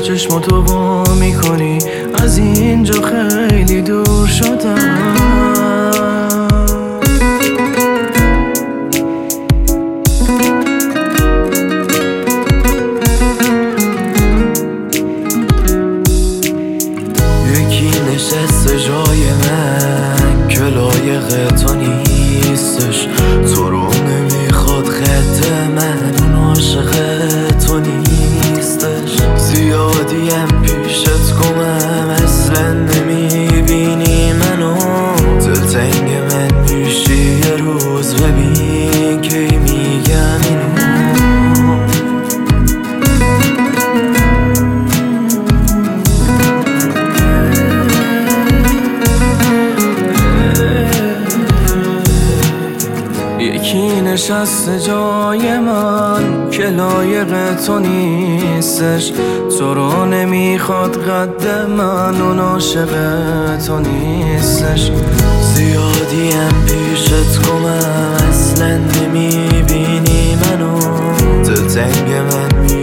چشماتو وا میکنی، از اینجا خیلی دور شدم. یکی نشسته جای من که لایق تو نیستش، تو رو نمیخواد خط من، اون عاشق تو نیستش. زیادیم پیشت گمم، اصلا نمیبینی منو، دلتنگ من میشی یه روز، ببین کی میگم اینو. یکی نشسته جای من که لایق تو نیستش، تو رو نمیخواد قد من، اون عاشق تو نیستش. زیادیم پیشت گمم، اصلا نمیبینی منو، دلتنگ من